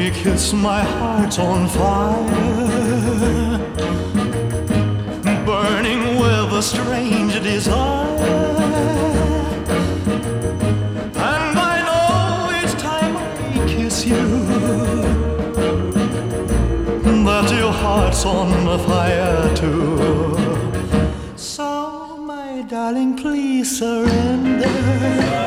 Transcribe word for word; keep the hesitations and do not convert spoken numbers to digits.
me kiss, my heart's on fire, burning with a strange desire. And I know each time I kiss you that your heart's on fire too. So, my darling, please surrender.